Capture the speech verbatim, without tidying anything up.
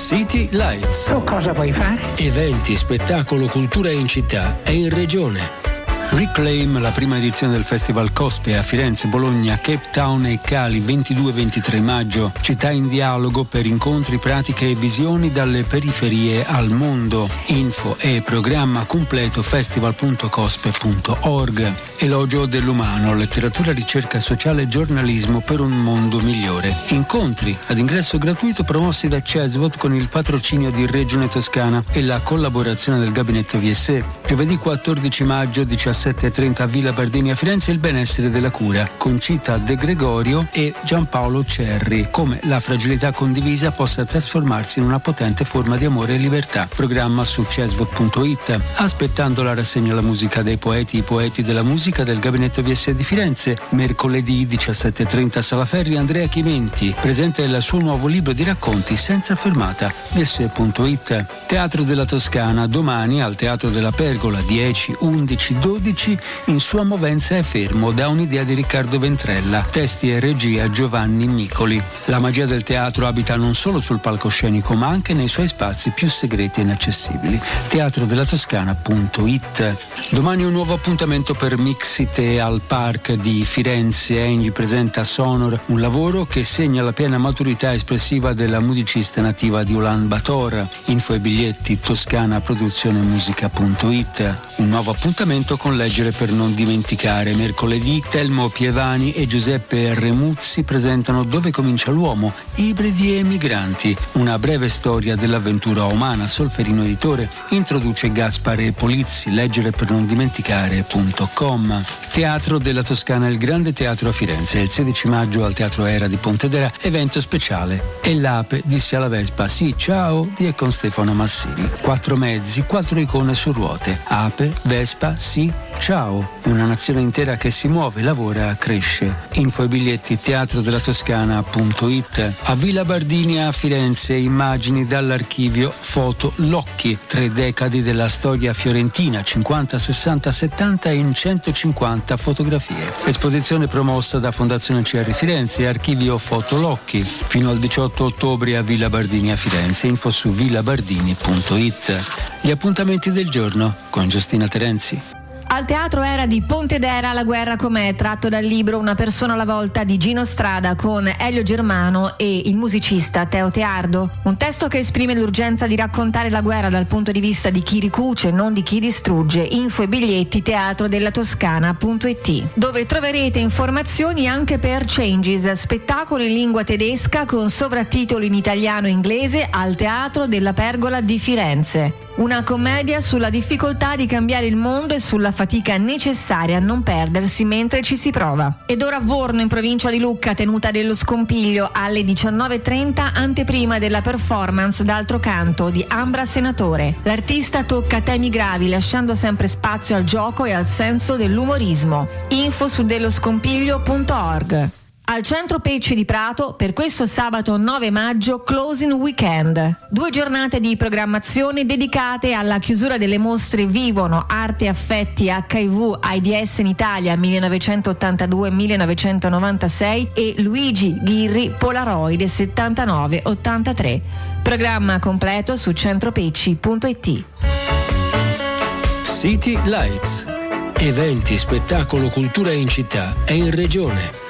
City Lights. Tu cosa vuoi fare? Eventi, spettacolo, cultura in città e in regione. Reclaim, la prima edizione del Festival Cospe a Firenze, Bologna, Cape Town e Cali, ventidue ventitré maggio. Città in dialogo per incontri, pratiche e visioni dalle periferie al mondo. Info e programma completo festival punto cospe punto org. Elogio dell'umano, letteratura, ricerca sociale e giornalismo per un mondo migliore. Incontri ad ingresso gratuito promossi da Cesvot con il patrocinio di Regione Toscana e la collaborazione del Gabinetto V S E. Giovedì quattordici maggio, diciassette e trenta a Villa Bardini a Firenze, il benessere della cura, con Cita De Gregorio e Giampaolo Cerri, come la fragilità condivisa possa trasformarsi in una potente forma di amore e libertà. Programma su cesvot punto it. Aspettando la rassegna La musica dei poeti, i poeti della musica del Gabinetto V S E di Firenze, mercoledì diciassette e trenta Sala Ferri, Andrea Chimenti presenta il suo nuovo libro di racconti Senza fermata, v s e punto it. Teatro della Toscana, domani al Teatro della Pergola, dieci, undici, dodici, in sua movenza è fermo, da un'idea di Riccardo Ventrella, testi e regia Giovanni Micoli. La magia del teatro abita non solo sul palcoscenico ma anche nei suoi spazi più segreti e inaccessibili. teatro della toscana punto it. Domani un nuovo appuntamento per Mixite al Park di Firenze. Engi presenta Sonor, un lavoro che segna la piena maturità espressiva della musicista nativa di Ulan Bator. Info e biglietti toscana produzione musica punto it. Un nuovo appuntamento con Leggere per non dimenticare. Mercoledì Telmo Pievani e Giuseppe Remuzzi presentano Dove comincia l'uomo, ibridi e migranti, una breve storia dell'avventura umana. Solferino Editore introduce Gaspare Polizzi. Leggere per non dimenticare punto com. Teatro della Toscana, il Grande Teatro a Firenze, il sedici maggio al Teatro Era di Pontedera, evento speciale. E l'Ape disse alla Vespa sì ciao di e con Stefano Massini. Quattro mezzi, quattro icone su ruote. Ape, Vespa, sì ciao, una nazione intera che si muove, lavora, cresce. Info e biglietti teatro della toscana punto it. A Villa Bardini a Firenze, immagini dall'archivio Foto Locchi, tre decadi della storia fiorentina, cinquanta, sessanta, settanta in centocinquanta fotografie. Esposizione promossa da Fondazione C R Firenze e archivio Foto Locchi, fino al diciotto ottobre a Villa Bardini a Firenze. Info su villabardini punto it. Gli appuntamenti del giorno con Giustina Terenzi. Al Teatro Era di Pontedera La guerra com'è, tratto dal libro Una persona alla volta di Gino Strada con Elio Germano e il musicista Teo Teardo. Un testo che esprime l'urgenza di raccontare la guerra dal punto di vista di chi ricuce, non di chi distrugge. Info e biglietti teatro della toscana punto it, dove troverete informazioni anche per Changes, spettacolo in lingua tedesca con sovrattitoli in italiano e inglese al Teatro della Pergola di Firenze. Una commedia sulla difficoltà di cambiare il mondo e sulla fatica necessaria a non perdersi mentre ci si prova. Ed ora Vorno, in provincia di Lucca, tenuta dello Scompiglio, alle diciannove e trenta, anteprima della performance D'altro canto di Ambra Senatore. L'artista tocca temi gravi, lasciando sempre spazio al gioco e al senso dell'umorismo. Info su dello scompiglio punto org. Al Centro Pecci di Prato, per questo sabato nove maggio, Closing Weekend. Due giornate di programmazione dedicate alla chiusura delle mostre Vivono, Arte, Affetti, acca i vu, AIDS in Italia millenovecentottantadue millenovecentonovantasei e Luigi Ghirri Polaroid settantanove ottantatré. Programma completo su centropecci punto it. City Lights. Eventi, spettacolo, cultura in città e in regione.